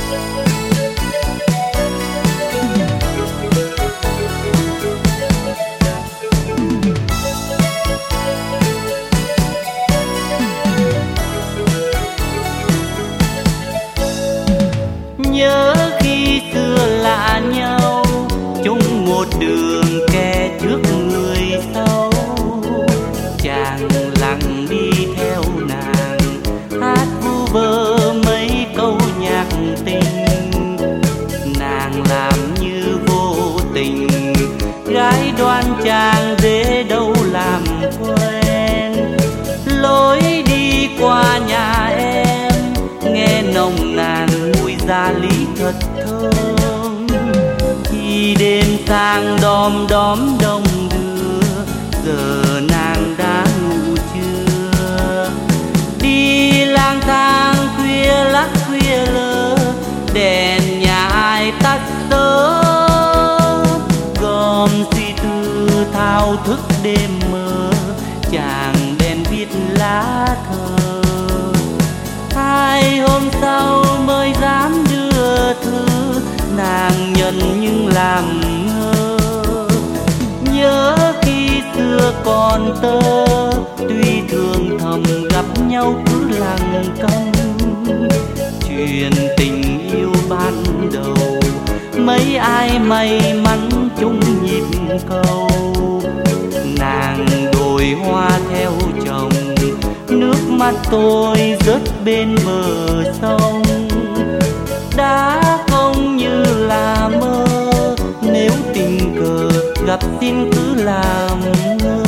Nhớ khi xưa lạ nhau, chung một đường kẻ trước người sau. Chàng lặng đi theo nàng, hát vu vơ mấy câu nhạc tình. Nàng làm như vô tình, gái đoan chàng dễ đâu làm quen. Lối đi qua nhà em, nghe nồng nàn mùi gia lý thật thơm. Khi đêm sang đom đóm đông đưa, giờ nàng đã ngủ chưa? Đi lang thang khuya lắc khuya lơ, đèn nhà ai tắt sớm. Gom suy tư thao thức đêm mơ, chàng bèn viết lá thơ. Hai hôm sau mới dám đưa thư, nàng nhận nhưng làm ngơ. Nhớ khi xưa còn tơ, tuy thường thầm gặp nhau cứ lặng câm. Chuyện tình yêu ban đầu, mấy ai may mắn chung nhịp cầu. Nàng đồi hoa theo chồng, nước mắt tôi rớt bên bờ sông. Đã không như là mơ, nếu tình cờ gặp xin cứ làm ngơ.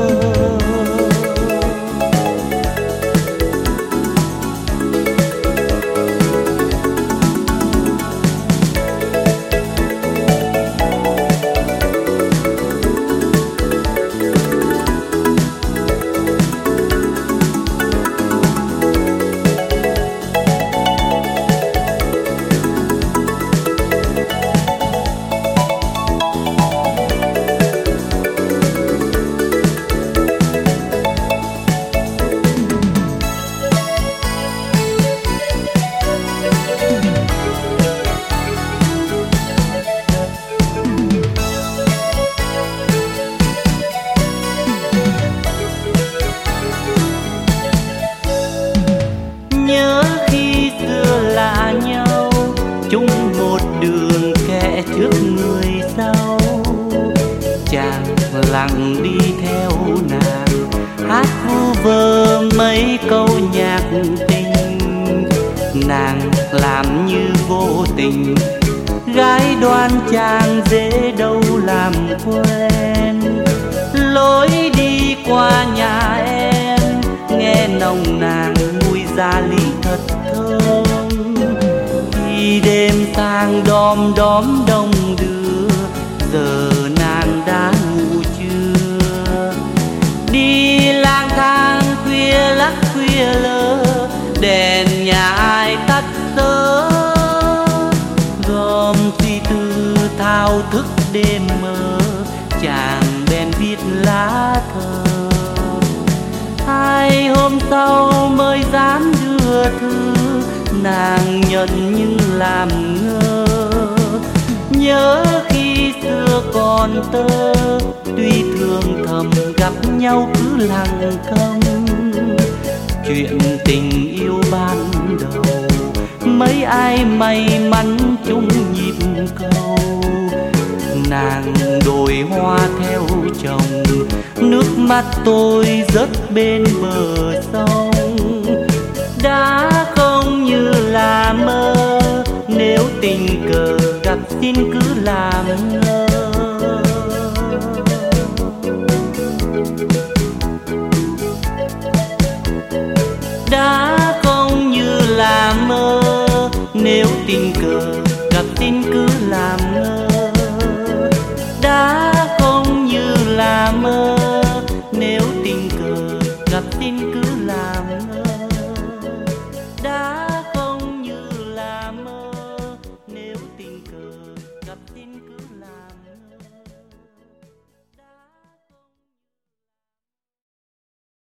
Nhớ khi xưa lạ nhau, chung một đường kẻ trước người sau. Chàng lặng đi theo nàng, hát vu vơ mấy câu nhạc tình. Nàng làm như vô tình, gái đoan chàng dễ đâu làm quen. Lối đi qua nhà em, nghe nồng nàn mùi gia lý thật thơm. Khi đêm sang đom đóm đông đưa, giờ nàng đã ngủ chưa? Đi lang thang khuya lắc khuya lơ, đèn nhà ai tắt sớm. Gom suy tư thao thức đêm mơ, chàng bèn viết lá thơ. Hai hôm sau mới dám đưa thư, nàng nhận nhưng làm ngơ. Nhớ khi xưa còn tơ, tuy thường thầm gặp nhau cứ lặng câm. Chuyện tình yêu ban đầu, mấy ai may mắn chung nhịp cầu. Nàng đồi hoa theo chồng, nước mắt tôi rớt bên bờ sông. Đã không như là mơ, nếu tình cờ gặp xin cứ làm ngơ. Đã không như là mơ, nếu tình cờ gặp xin cứ làm ngơ. Đã không như là mơ, nếu tình cờ gặp xin cứ làm ngơ.